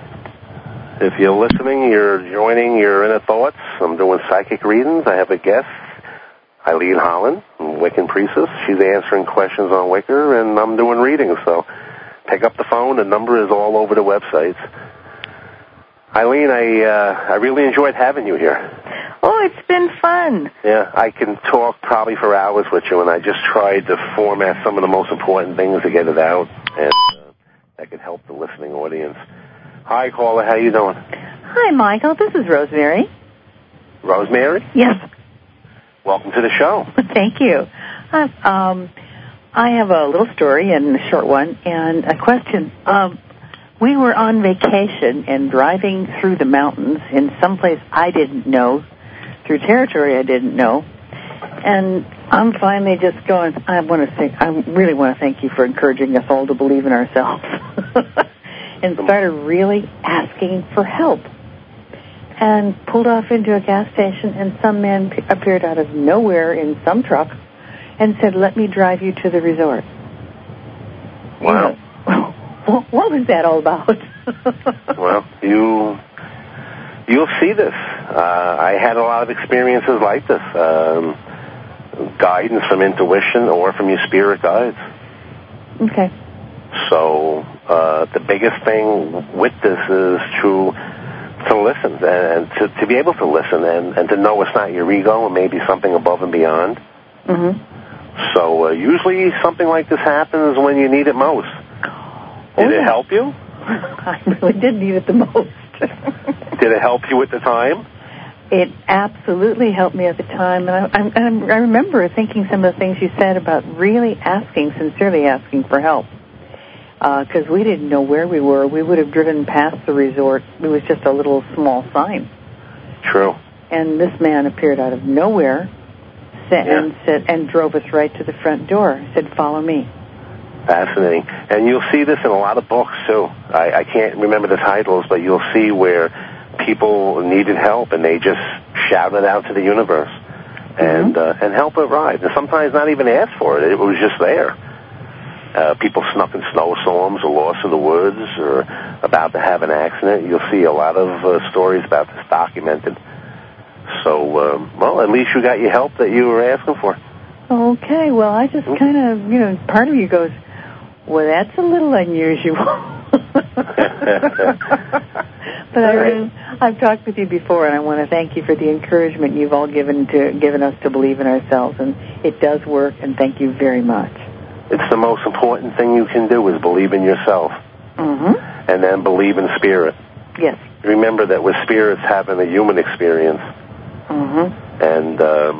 If you're listening, you're joining your inner thoughts. I'm doing psychic readings. I have a guest Eileen Holland, Wiccan Priestess. She's answering questions on Wicca, and I'm doing readings. So pick up the phone. The number is all over the websites. Eileen, I really enjoyed having you here. Oh, it's been fun. Yeah, I can talk probably for hours with you, and I just tried to format some of the most important things to get it out, and that could help the listening audience. Hi, caller. How you doing? Hi, Michael. This is Rosemary. Rosemary? Yes. Welcome to the show. Thank you. I have a little story and a short one and a question. We were on vacation and driving through the mountains in some place I didn't know, through territory I didn't know, and I'm finally just going, I really want to thank you for encouraging us all to believe in ourselves, and started really asking for help, and pulled off into a gas station, and some man appeared out of nowhere in some truck and said, let me drive you to the resort. Wow. What was that all about? Well, you'll see this. I had a lot of experiences like this. Guidance from intuition or from your spirit guides. Okay. So the biggest thing with this is to listen and to be able to listen and to know it's not your ego and maybe something above and beyond. Mm-hmm. So usually something like this happens when you need it most. Did it help you? I really did need it the most. Did it help you at the time? It absolutely helped me at the time. And I remember thinking some of the things you said about really sincerely asking for help. Because we didn't know where we were. We would have driven past the resort. It was just a little small sign. True. And this man appeared out of nowhere and drove us right to the front door. Said, follow me. Fascinating. And you'll see this in a lot of books, too. I can't remember the titles, but you'll see where people needed help, and they just shouted out to the universe and help arrived. And sometimes not even asked for it. It was just there. People snuck in snowstorms or lost in the woods or about to have an accident. You'll see a lot of stories about this documented. So, well, at least you got your help that you were asking for. Okay, well, I just kind of, part of you goes, well, that's a little unusual. But I've talked with you before, and I want to thank you for the encouragement you've all given us to believe in ourselves, and it does work, and thank you very much. It's the most important thing you can do is believe in yourself, and then believe in spirit. Yes. Remember that we're spirits having a human experience, and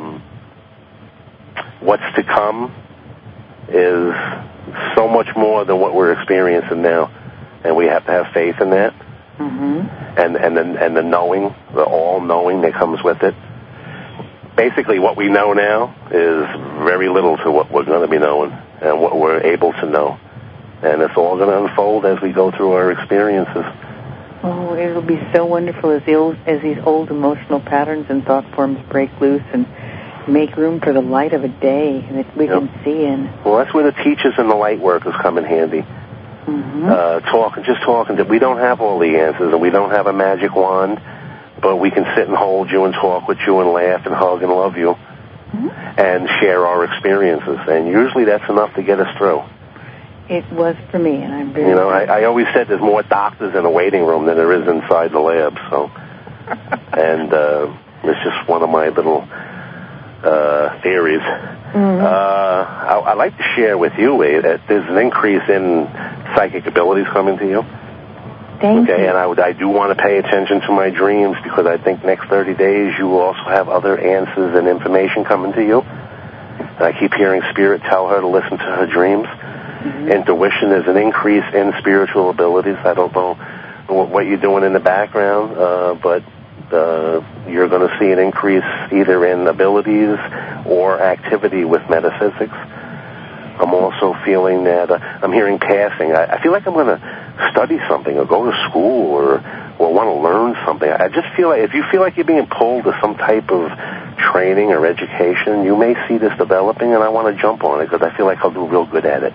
what's to come is so much more than what we're experiencing now, and we have to have faith in that, and the knowing, the all-knowing that comes with it. Basically, what we know now is very little to what we're going to be knowing and what we're able to know, and it's all going to unfold as we go through our experiences. Oh, it'll be so wonderful as these old emotional patterns and thought forms break loose and make room for the light of a day that we can see in. Well, that's where the teachers and the light workers come in handy. Talking. We don't have all the answers, and we don't have a magic wand, but we can sit and hold you and talk with you and laugh and hug and love you and share our experiences. And usually that's enough to get us through. It was for me, and I'm very... I always said there's more doctors in a waiting room than there is inside the lab, so... And it's just one of my little theories. I'd like to share with you that there's an increase in psychic abilities coming to you. Thank you. And I do want to pay attention to my dreams because I think next 30 days you will also have other answers and information coming to you. And I keep hearing Spirit tell her to listen to her dreams. Intuition is an increase in spiritual abilities. I don't know what you're doing in the background, but you're going to see an increase either in abilities or activity with metaphysics. I'm also feeling that I'm hearing passing. I feel like I'm going to study something or go to school or want to learn something. I just feel like if you feel like you're being pulled to some type of training or education, you may see this developing, and I want to jump on it because I feel like I'll do real good at it.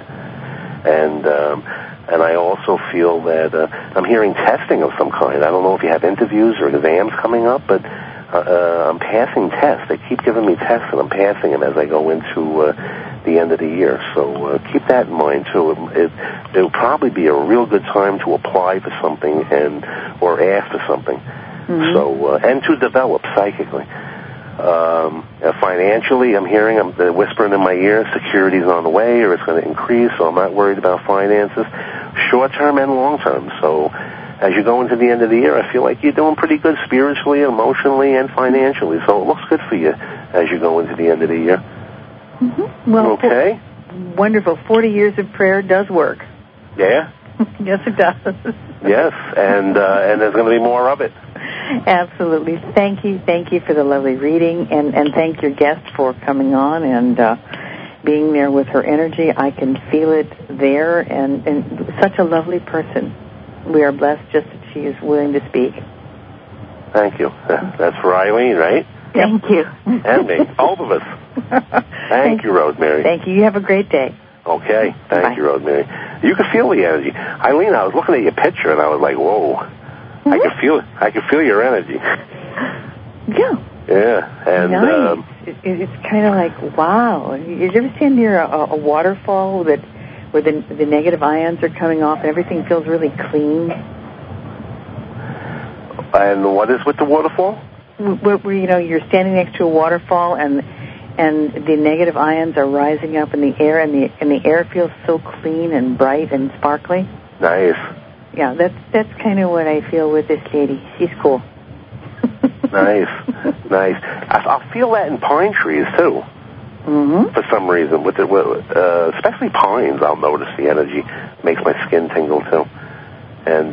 And I also feel that I'm hearing testing of some kind. I don't know if you have interviews or exams coming up, but I'm passing tests. They keep giving me tests, and I'm passing them as I go into the end of the year. So keep that in mind too. It'll probably be a real good time to apply for something or ask for something. Mm-hmm. So and to develop psychically. Financially, I'm hearing they're whispering in my ear, security's on the way, or it's going to increase. So I'm not worried about finances, short term and long term. So as you go into the end of the year, I feel like you're doing pretty good spiritually, emotionally, and financially. So it looks good for you as you go into the end of the year. Mm-hmm. Well, okay. Wonderful. 40 years of prayer does work. Yeah. Yes, it does. Yes, and there's going to be more of it. Absolutely. Thank you for the lovely reading, and thank your guest for coming on and being there with her energy. I can feel it there, and such a lovely person. We are blessed just that she is willing to speak. Thank you. That's for Eileen, right? Thank you. And me, both of us. Thank you, Rosemary. Thank you. You have a great day. Okay. Thank you, Rosemary. You can feel the energy. Eileen, I was looking at your picture, and I was like, whoa. Mm-hmm. I can feel your energy. Yeah. Yeah. And nice. It's kind of like, wow. You ever stand near a waterfall where the negative ions are coming off and everything feels really clean? And what is with the waterfall? Where you're standing next to a waterfall and the negative ions are rising up in the air, and the air feels so clean and bright and sparkly. Nice. Yeah, that's kind of what I feel with this lady. She's cool. Nice. I feel that in pine trees too. Mm-hmm. For some reason, especially pines, I'll notice the energy makes my skin tingle too. And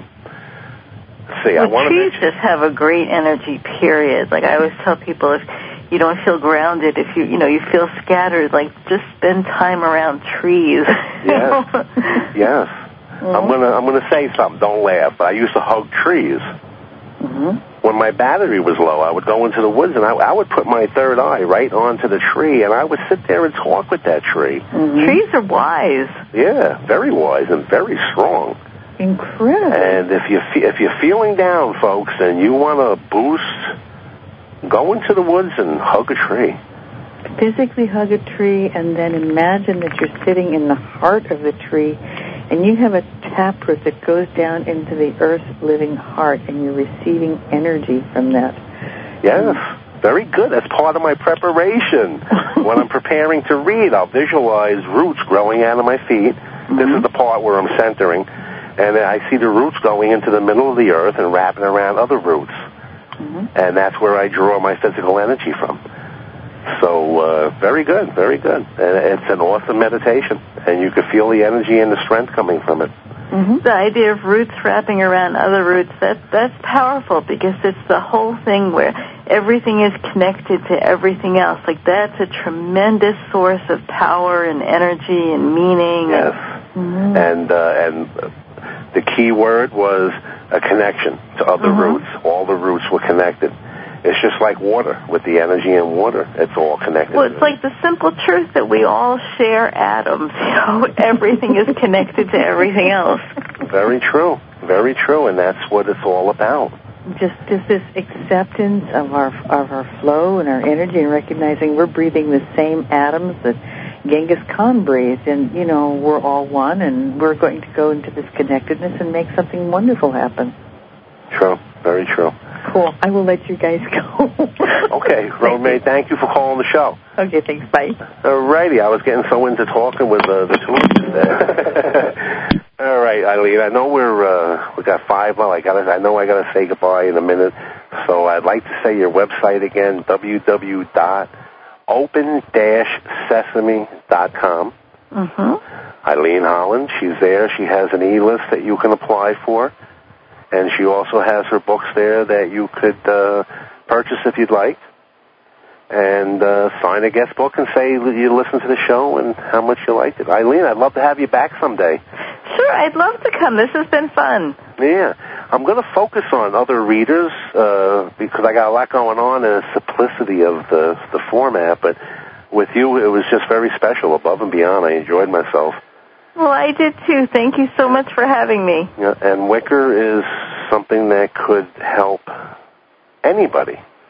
trees just have a great energy. Period. Like I always tell people, if you don't feel grounded, if you feel scattered, like just spend time around trees. Yes. Yes. Mm-hmm. I'm gonna say something. Don't laugh. But I used to hug trees. Mm-hmm. When my battery was low, I would go into the woods and I would put my third eye right onto the tree, and I would sit there and talk with that tree. Mm-hmm. Trees are wise. Yeah, very wise and very strong. Incredible. And if you're feeling down, folks, and you want to boost, go into the woods and hug a tree. Physically hug a tree, and then imagine that you're sitting in the heart of the tree, and you have a taproot that goes down into the earth's living heart, and you're receiving energy from that. Yes, very good. That's part of my preparation. When I'm preparing to read, I'll visualize roots growing out of my feet. Mm-hmm. This is the part where I'm centering. And I see the roots going into the middle of the earth and wrapping around other roots. Mm-hmm. And that's where I draw my physical energy from. So, very good, very good. And it's an awesome meditation. And you can feel the energy and the strength coming from it. Mm-hmm. The idea of roots wrapping around other roots, that's powerful, because it's the whole thing where everything is connected to everything else. Like, that's a tremendous source of power and energy and meaning. Yes. Mm-hmm. And the key word was a connection to other roots. All the roots were connected. It's just like water. With the energy in water, it's all connected. Well, it's like the simple truth that we all share atoms. Everything is connected to everything else. Very true. Very true, and that's what it's all about. Just this acceptance of our flow and our energy, and recognizing we're breathing the same atoms that Genghis Khan breathed, and we're all one, and we're going to go into this connectedness and make something wonderful happen. True. Very true. Cool. I will let you guys go. Okay, Rosemary, thank you for calling the show. Okay, thanks. Bye. All righty. I was getting so into talking with the two of you there. All right, Eileen. I know we got 5 more. I know I got to say goodbye in a minute. So I'd like to say your website again: www.open-sesame.com. Mm-hmm. Eileen Holland. She's there. She has an e-list that you can apply for. And she also has her books there that you could purchase if you'd like. And sign a guest book and say you listen to the show and how much you liked it. Eileen, I'd love to have you back someday. Sure, I'd love to come. This has been fun. Yeah. I'm going to focus on other readers because I got a lot going on and the simplicity of the format. But with you, it was just very special, above and beyond. I enjoyed myself. Well, I did too. Thank you so much for having me. Yeah, and Wicker is something that could help anybody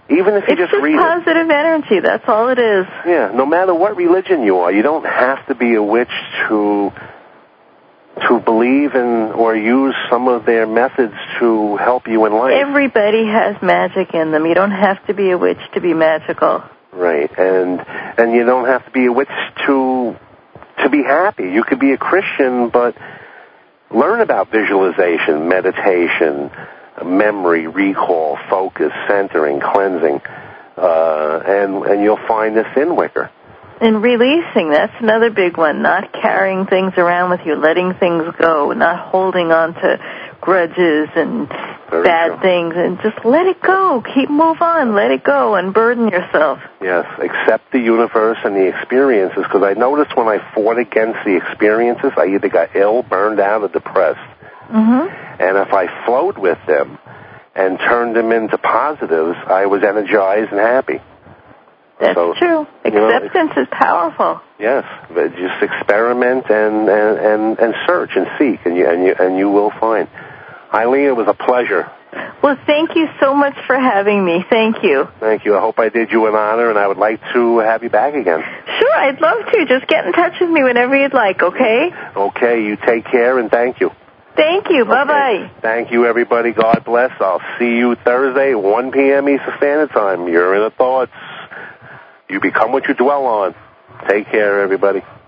Even if you it's just read positive energy. That's all it is. Yeah, no matter what religion you are, you don't have to be a witch to believe in or use some of their methods to help you in life. Everybody has magic in them. You don't have to be a witch to be magical. Right, and you don't have to be a witch to be happy. You could be a Christian, but learn about visualization, meditation, memory, recall, focus, centering, cleansing, and you'll find this in Wicker. And releasing, that's another big one. Not carrying things around with you, letting things go, not holding on to grudges and bad things, and just let it go. Move on, let it go, and burden yourself. Yes, accept the universe and the experiences, because I noticed when I fought against the experiences, I either got ill, burned out, or depressed. Mm-hmm. And if I flowed with them and turned them into positives, I was energized and happy. That's true. Acceptance is powerful. Yes, but just experiment and search and seek, and you will find. Eileen, it was a pleasure. Well, thank you so much for having me. Thank you. Thank you. I hope I did you an honor, and I would like to have you back again. Sure, I'd love to. Just get in touch with me whenever you'd like, okay? Okay, you take care, and thank you. Thank you. Bye-bye. Okay. Thank you, everybody. God bless. I'll see you Thursday, 1 p.m. Eastern Standard Time. You're in the thoughts. You become what you dwell on. Take care, everybody.